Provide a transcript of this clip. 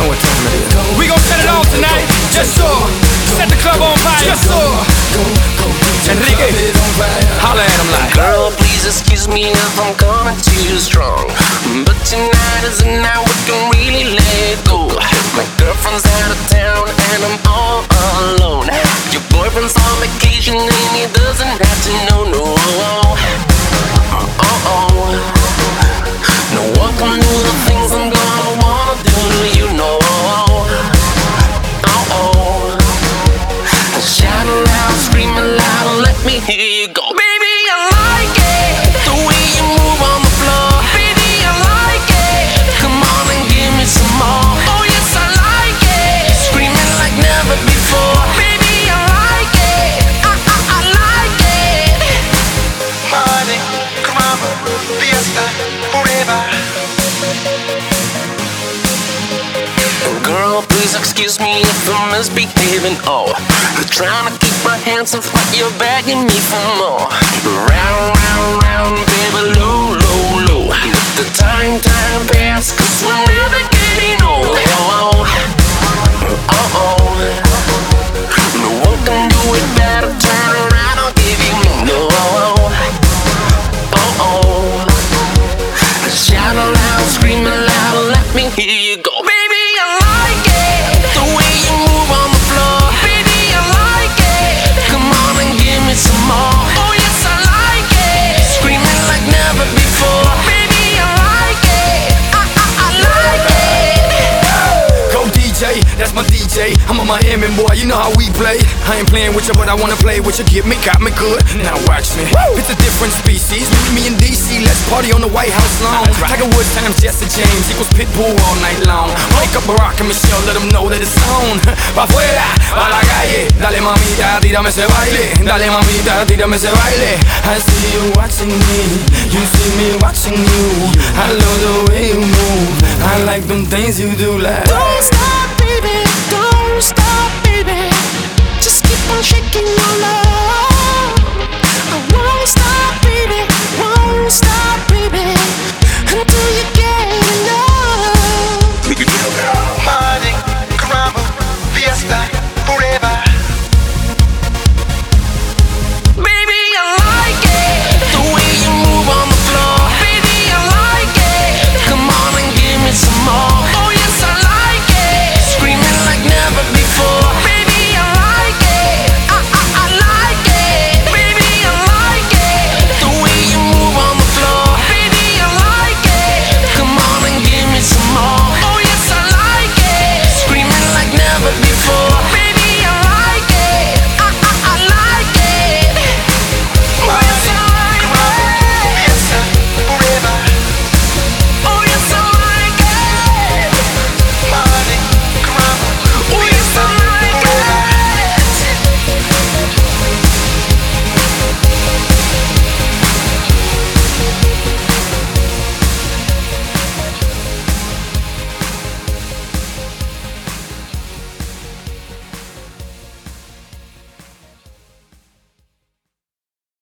know what time it is. We gon' set it off tonight. Just so. Set the club on fire. Just so. Enrique, holla at him like, girl, please excuse me if I'm coming too strong, but tonight is the night we can really let go. My girlfriend's out of town and I'm all alone. Your boyfriend's on vacation and he doesn't have to know, no. No one can do the things I'm gonna wanna do to you, no. Shout aloud, scream aloud, let me hear you go. Baby, I like it, the way you move on the floor. Baby, I like it, come on and give me some more. Oh yes, I like it, screaming like never before. Baby, I like it, I like it. Money, come on, fiesta, forever. Girl, please excuse me if I'm misbehaving. Oh, I'm trying to keep my hands off, but you're begging me for more. Round, round, round, baby, low, low, low. Let the time pass, 'cause we're never getting old. No one can do it better. Turn around, I'll give you more. Shout aloud, scream aloud, let me hear you go. Baby, I like it, the way you move on the floor. Baby, I like it, come on and give me some more. Oh yes, I like it, screaming like never before. Baby, I like it, I like it. go DJ, that's my DJ. I'm a Miami boy, you know how we play. I ain't playing with you, but I wanna play with you. Get me, got me good, now watch me. It's a different species, meet me in DC. Let's party on the White House lawn. Tiger Woods times Jesse James equals Pitbull all night long. Wake up Barack and Michelle, let them know that it's on. Pa' afuera, pa' la calle. Dale mamita, tírame ese baile. Dale mamita, tírame ese baile. I see you watching me, you see me watching you. I love the way you move, I like them things you do like. Don't stop, baby, don't stop, baby. Just keep on shaking your love.